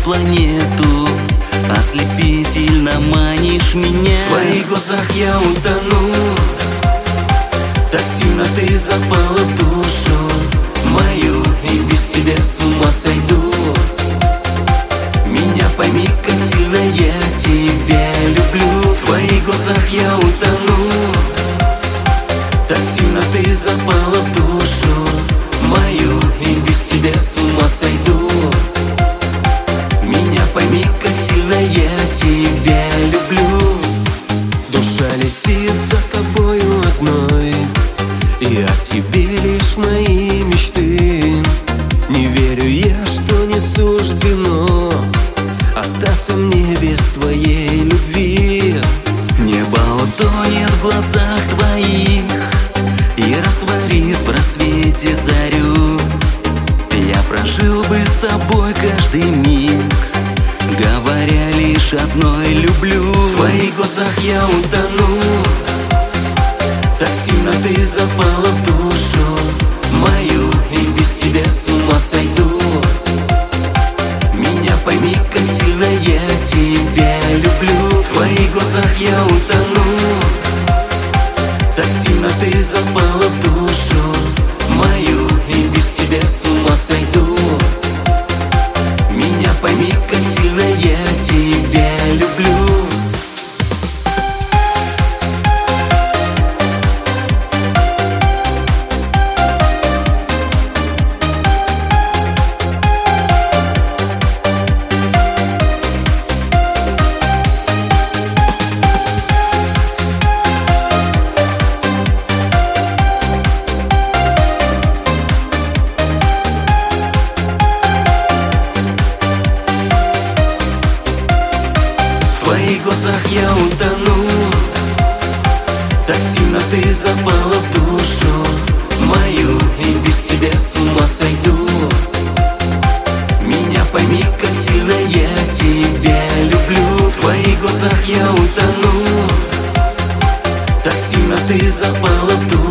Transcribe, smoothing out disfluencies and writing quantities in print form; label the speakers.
Speaker 1: планету. Ослепительно манишь меня.
Speaker 2: В твоих глазах я утону. Так сильно ты запала в душу мою, и без тебя с ума сойду. Меня пойми, как сильно я тебя люблю. В твоих глазах я утону. Так сильно ты запала в душу мою, и без тебя с ума сойду. Меня пойми, как сильно я тебя люблю. Душа летит за тобою одной, и о тебе лишь мои мечты. Не верю я, что не суждено остаться мне без твоей любви.
Speaker 1: Небо утонет в глазах твоих и растворит в рассвете зарю. Я прожил бы с тобой каждый миг, говоря лишь одной люблю.
Speaker 2: В твоих глазах я утону. Так сильно ты запала в душу мою, и без тебя с ума сойду. Меня пойми, как сильно я тебя люблю. В твоих глазах я утону. Так сильно ты запала в душу мою, и без тебя с ума сойду. Меня пойми, как сильно я тебя люблю. В твоих глазах я утону. Так сильно ты запала в душу мою, и без тебя с ума сойду. Меня пойми, как сильно я тебя люблю. В твоих глазах я утону. Так сильно ты запала в душу